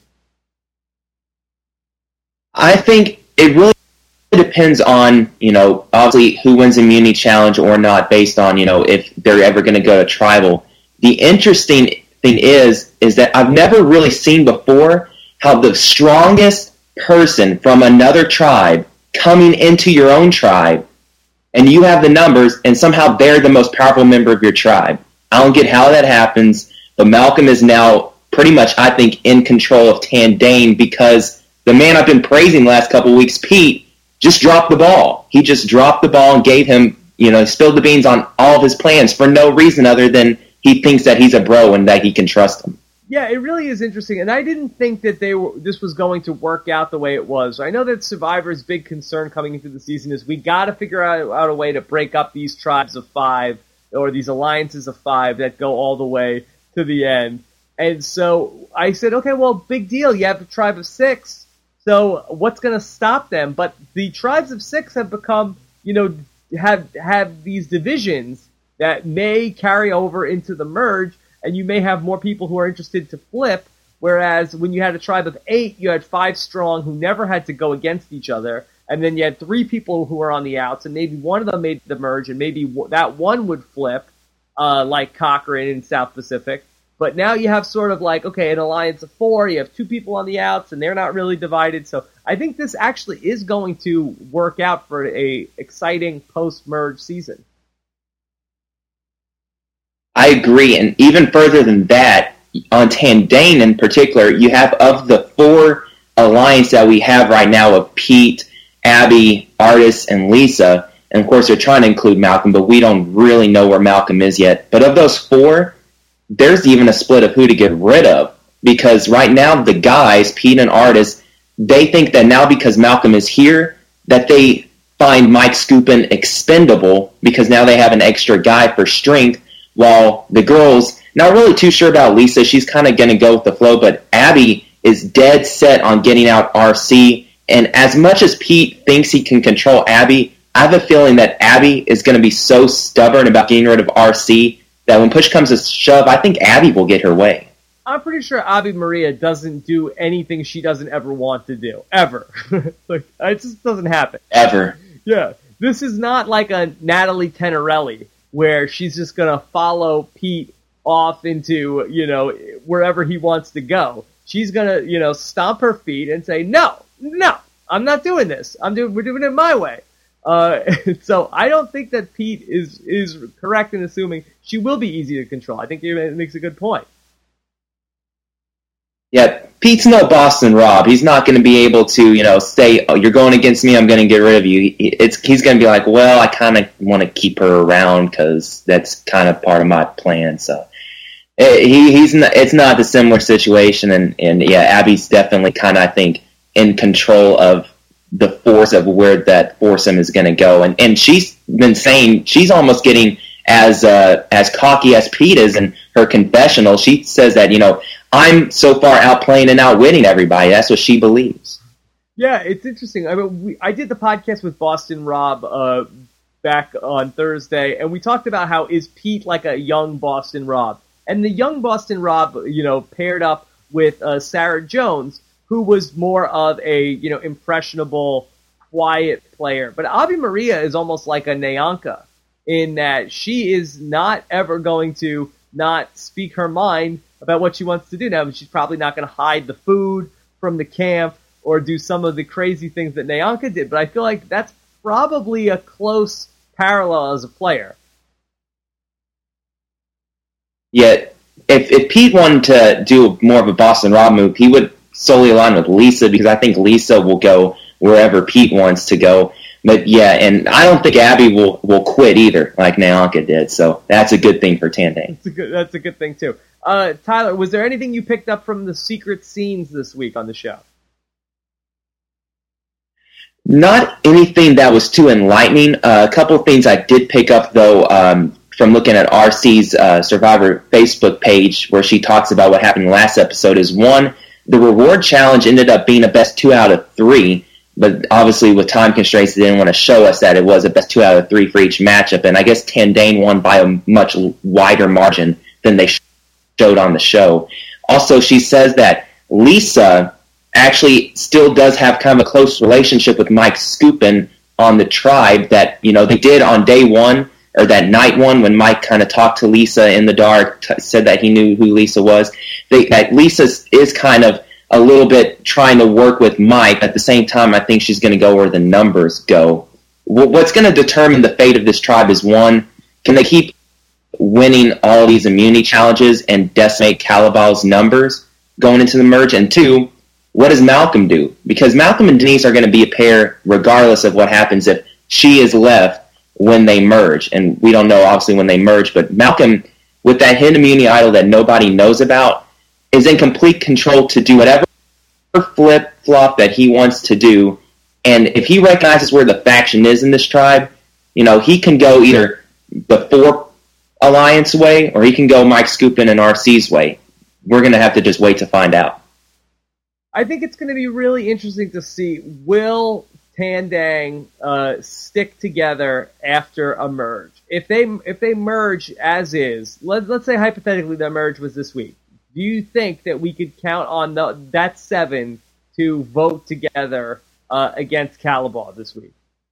I think it really depends on, obviously who wins Immunity Challenge or not based on, if they're ever going to go to Tribal. The interesting thing is that I've never really seen before how the strongest person from another tribe coming into your own tribe, and you have the numbers, and somehow they're the most powerful member of your tribe. I don't get how that happens, but Malcolm is now pretty much, I think, in control of Tandang because the man I've been praising the last couple of weeks, Pete, just dropped the ball. He just dropped the ball and gave him, spilled the beans on all of his plans for no reason other than he thinks that he's a bro and that he can trust him. Yeah, it really is interesting, and I didn't think that this was going to work out the way it was. I know that Survivor's big concern coming into the season is we got to figure out a way to break up these tribes of 5 or these alliances of 5 that go all the way to the end. And so I said, okay, well, big deal. You have a tribe of 6, so what's going to stop them? But the tribes of 6 have become, have these divisions that may carry over into the merge, and you may have more people who are interested to flip, whereas when you had a tribe of 8, you had 5 strong who never had to go against each other, and then you had 3 people who were on the outs, and maybe one of them made the merge, and maybe that one would flip, like Cochrane in South Pacific. But now you have sort of like, okay, an alliance of 4, you have 2 people on the outs, and they're not really divided, so I think this actually is going to work out for a exciting post-merge season. I agree, and even further than that, on Tandang in particular, you have of the 4 alliance that we have right now of Pete, Abby, Artis, and Lisa, and of course they're trying to include Malcolm, but we don't really know where Malcolm is yet. But of those 4, there's even a split of who to get rid of, because right now the guys, Pete and Artis, they think that now because Malcolm is here, that they find Mike Skupin expendable because now they have an extra guy for strength, while the girls, not really too sure about Lisa. She's kind of going to go with the flow, but Abby is dead set on getting out RC. And as much as Pete thinks he can control Abby, I have a feeling that Abby is going to be so stubborn about getting rid of RC that when push comes to shove, I think Abby will get her way. I'm pretty sure Abby Maria doesn't do anything she doesn't ever want to do. Ever. It just doesn't happen. Ever. Yeah. This is not like a Natalie Tenorelli where she's just going to follow Pete off into, wherever he wants to go. She's going to, stomp her feet and say, no, I'm not doing this. We're doing it my way. So I don't think that Pete is correct in assuming she will be easy to control. I think it makes a good point. Yeah, Pete's no Boston Rob. He's not going to be able to, say, "Oh, you're going against me. I'm going to get rid of you." He's going to be like, "Well, I kind of want to keep her around because that's kind of part of my plan." So it's not a similar situation, and yeah, Abby's definitely kind of, I think, in control of the force of where that foursome is going to go, and she's been saying she's almost getting as cocky as Pete is in her confessional. She says that, I'm so far outplaying and outwitting everybody. That's what she believes. Yeah, it's interesting. I mean, I did the podcast with Boston Rob back on Thursday, and we talked about how is Pete like a young Boston Rob. And the young Boston Rob, paired up with Sarah Jones, who was more of a, impressionable, quiet player. But Ave Maria is almost like a Nyanka in that she is not ever going to not speak her mind about what she wants to do now, but she's probably not going to hide the food from the camp or do some of the crazy things that Nyanka did. But I feel like that's probably a close parallel as a player. Yet, if Pete wanted to do more of a Boston Rob move, he would solely align with Lisa, because I think Lisa will go wherever Pete wants to go. But yeah, and I don't think Abby will quit either, like Nyanka did. So that's a good thing for Tandang. That's a good thing too. Tyler, was there anything you picked up from the secret scenes this week on the show? Not anything that was too enlightening. A couple of things I did pick up, though, from looking at RC's Survivor Facebook page, where she talks about what happened in the last episode, is one, the reward challenge ended up being a best 2 out of 3, but obviously with time constraints, they didn't want to show us that it was a best 2 out of 3 for each matchup, and I guess Tandang won by a much wider margin than they showed on the show. Also, she says that Lisa actually still does have kind of a close relationship with Mike Skupin on the tribe that, they did on day one, or that night one, when Mike kind of talked to Lisa in the dark, said that he knew who Lisa was. That Lisa is kind of a little bit trying to work with Mike. At the same time, I think she's going to go where the numbers go. What's going to determine the fate of this tribe is, one, can they keep winning all these immunity challenges and decimate Calabal's numbers going into the merge? And two, what does Malcolm do? Because Malcolm and Denise are going to be a pair regardless of what happens if she is left when they merge. And we don't know, obviously, when they merge, but Malcolm, with that hidden immunity idol that nobody knows about, is in complete control to do whatever flip-flop that he wants to do. And if he recognizes where the faction is in this tribe, he can go either the 4 Alliance way, or he can go Mike Skupin and RC's way. We're going to have to just wait to find out. I think it's going to be really interesting to see, will Tandang stick together after a merge? If they merge as is, let's say hypothetically the merge was this week, do you think that we could count on that 7 to vote together against Calabal this week?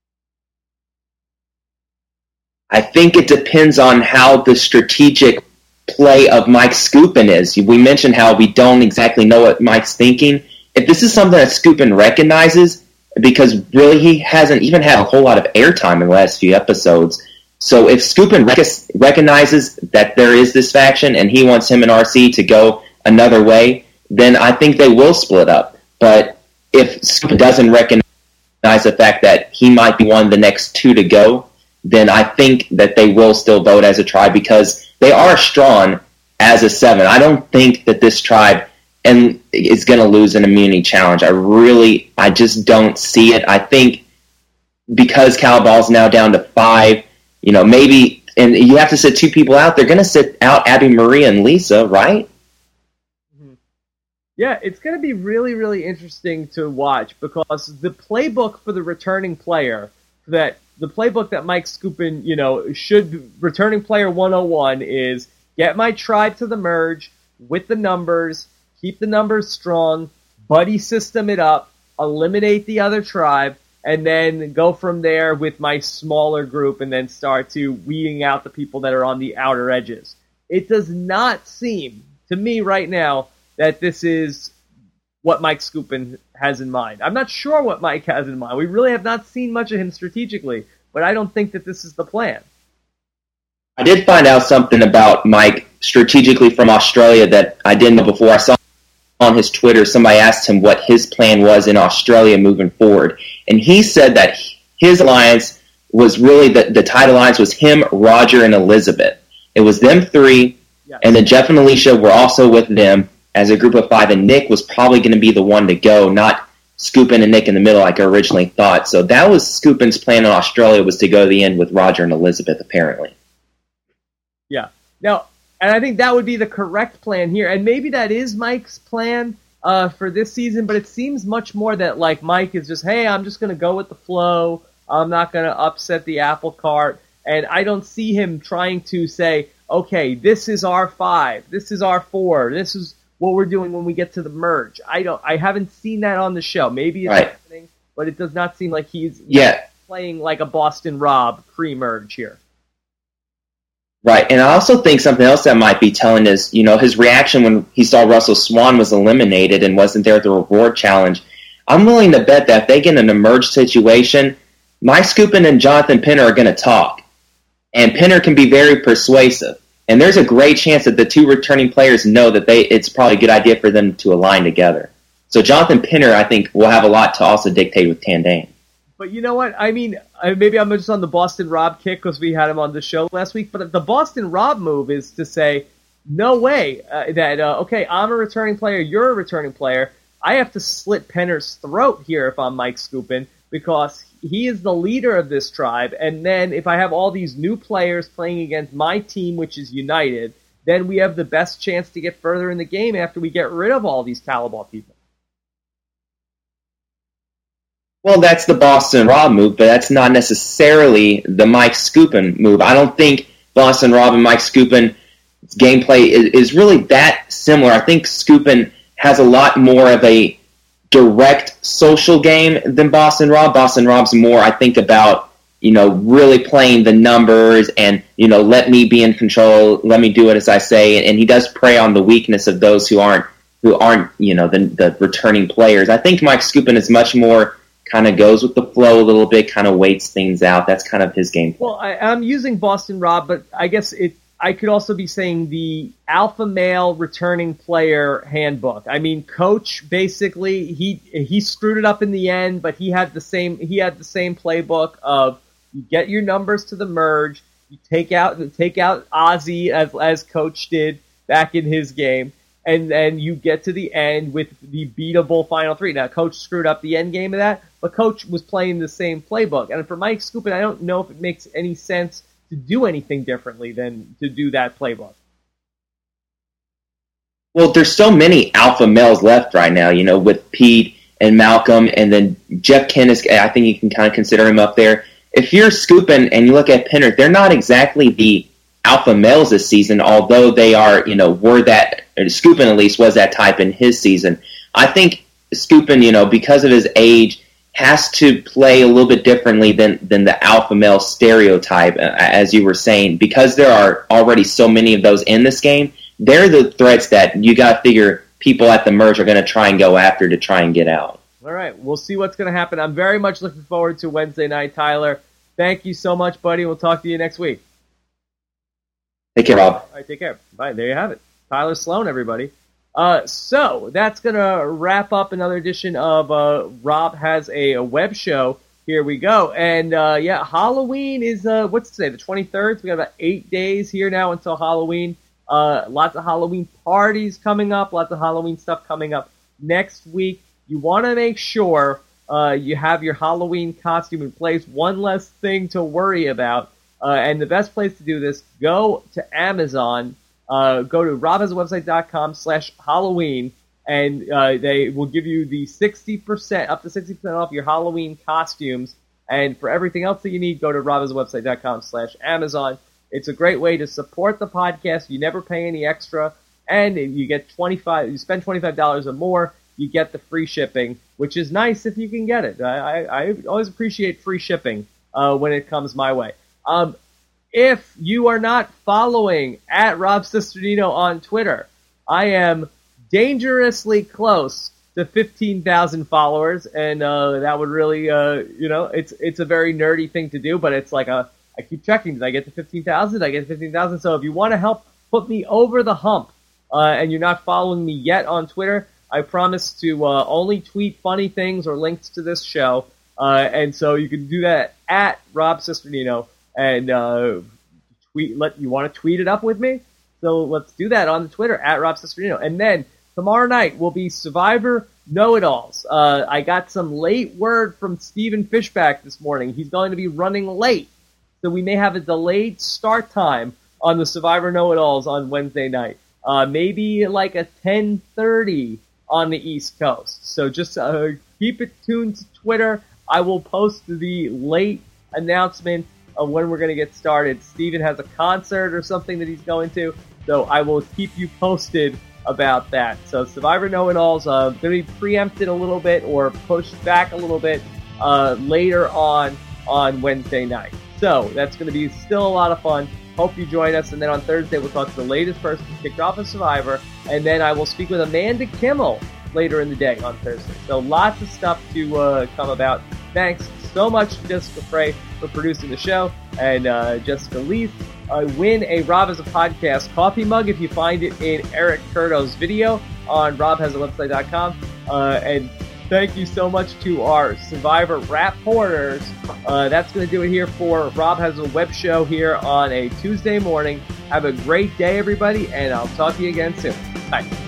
I think it depends on how the strategic play of Mike Skupin is. We mentioned how we don't exactly know what Mike's thinking. If this is something that Skupin recognizes, because really he hasn't even had a whole lot of airtime in the last few episodes. So if Skupin recognizes that there is this faction and he wants him and RC to go another way, then I think they will split up. But if Skupin doesn't recognize the fact that he might be one of the next 2 to go, then I think that they will still vote as a tribe, because they are strong as a 7. I don't think that this tribe is going to lose an immunity challenge. I just don't see it. I think because Calabal's now down to 5, maybe, and you have to sit 2 people out, they're going to sit out Abby Maria and Lisa, right? Mm-hmm. Yeah, it's going to be really, really interesting to watch, because the playbook for the returning player, the playbook that Mike Skupin, returning player 101 is get my tribe to the merge with the numbers, keep the numbers strong, buddy system it up, eliminate the other tribe, and then go from there with my smaller group and then start to weeding out the people that are on the outer edges. It does not seem to me right now that this is what Mike Skupin has in mind. I'm not sure what Mike has in mind. We really have not seen much of him strategically, but I don't think that this is the plan. I did find out something about Mike strategically from Australia that I didn't know before. I saw on his Twitter, somebody asked him what his plan was in Australia moving forward. And he said that his alliance was really, the tight alliance was him, Roger, and Elizabeth. It was them three, yes. And then Jeff and Alicia were also with them as a group of 5, and Nick was probably going to be the one to go, not Skupin and Nick in the middle like I originally thought. So that was Skupin's plan in Australia, was to go to the end with Roger and Elizabeth, apparently. Yeah. Now, and I think that would be the correct plan here. And maybe that is Mike's plan for this season, but it seems much more that like Mike is just, hey, I'm just going to go with the flow. I'm not going to upset the apple cart. And I don't see him trying to say, okay, this is our 5, this is our 4, this is what we're doing when we get to the merge. I haven't seen that on the show. Maybe it's happening, but it does not seem like he's playing like a Boston Rob pre-merge here. Right, and I also think something else that might be telling is, his reaction when he saw Russell Swan was eliminated and wasn't there at the reward challenge. I'm willing to bet that if they get in a merge situation, Mike Skupin and Jonathan Pinner are going to talk. And Pinner can be very persuasive. And there's a great chance that the 2 returning players know that it's probably a good idea for them to align together. So Jonathan Pinner, I think, will have a lot to also dictate with Tandane. But you know what? I mean, maybe I'm just on the Boston Rob kick because we had him on the show last week. But the Boston Rob move is to say, no way okay, I'm a returning player, you're a returning player. I have to slit Penner's throat here if I'm Mike Skupin because he is the leader of this tribe. And then if I have all these new players playing against my team, which is United, then we have the best chance to get further in the game after we get rid of all these Talabot people. Well, that's the Boston Rob move, but that's not necessarily the Mike Skupin move. I don't think Boston Rob and Mike Skupin's gameplay is really that similar. I think Skupin has a lot more of a direct social game than Boston Rob. Boston Rob's more, I think, about, really playing the numbers and, let me be in control, let me do it as I say, and he does prey on the weakness of those who aren't, the returning players. I think Mike Skupin is much more kind of goes with the flow a little bit, kind of waits things out. That's kind of his game. Well, I'm using Boston Rob, but I guess I could also be saying the alpha male returning player handbook. I mean, Coach basically he screwed it up in the end, but he had the same playbook of you get your numbers to the merge, you take out Ozzy as Coach did back in his game, and then you get to the end with the beatable final 3. Now, Coach screwed up the end game of that, but Coach was playing the same playbook. And for Mike Skupin, I don't know if it makes any sense to do anything differently than to do that playbook. Well, there's so many alpha males left right now, with Pete and Malcolm, and then Jeff Kennis, I think you can kind of consider him up there. If you're Skupin and you look at Pinner, they're not exactly the alpha males this season, although they are, were that, Skupin at least was that type in his season. I think Skupin, because of his age, has to play a little bit differently than the alpha male stereotype, as you were saying, because there are already so many of those in this game. They're the threats that you got to figure people at the merge are going to try and go after to try and get out. All right, we'll see what's going to happen. I'm very much looking forward to Wednesday night, Tyler. Thank you so much, buddy. We'll talk to you next week. Take care, Rob. All right, take care. Bye. There you have it. Tyler Sloan, everybody. So that's going to wrap up another edition of Rob Has a Web Show. Here we go. And, Halloween is, what's today, the 23rd? So we got about 8 days here now until Halloween. Lots of Halloween parties coming up, lots of Halloween stuff coming up next week. You want to make sure you have your Halloween costume in place. One less thing to worry about. And the best place to do this, go to Amazon. Go to robhasawebsite.com/Halloween, and they will give you the 60%, up to 60% off your Halloween costumes. And for everything else that you need, go to robhasawebsite.com/Amazon. It's a great way to support the podcast. You never pay any extra, and you get you spend $25 or more, you get the free shipping. which is nice if you can get it. I always appreciate free shipping when it comes my way. If you are not following at Rob Cesternino on Twitter, I am dangerously close to 15,000 followers, and that would really, it's a very nerdy thing to do, but it's like I keep checking. Did I get to 15,000? Did I get to 15,000? So if you want to help put me over the hump, and you're not following me yet on Twitter, I promise to only tweet funny things or links to this show, and so you can do that at Rob Cesternino, and you want to tweet it up with me? So let's do that on the Twitter at Rob Cesternino. And then tomorrow night will be Survivor Know-It-Alls. I got some late word from Stephen Fishback this morning. He's going to be running late, so we may have a delayed start time on the Survivor Know-It-Alls on Wednesday night. Maybe like a 10:30 on the East Coast. So just keep it tuned to Twitter. I will post the late announcement of when we're going to get started. Steven has a concert or something that he's going to, so I will keep you posted about that. So Survivor Know-It-Alls going to be preempted a little bit or pushed back a little bit later on Wednesday night. So that's going to be still a lot of fun. Hope you join us. And then on Thursday, we'll talk to the latest person kicked off as Survivor. And then I will speak with Amanda Kimmel later in the day on Thursday. So lots of stuff to come about. Thanks so much to Jessica Frey for producing the show. And Jessica Leith, win a Rob Has a Podcast coffee mug if you find it in Eric Curto's video on robhasawebsite.com. And thank you so much to our Survivor Rapporters. That's going to do it here for Rob Has a Web Show here on a Tuesday morning. Have a great day, everybody, and I'll talk to you again soon. Bye.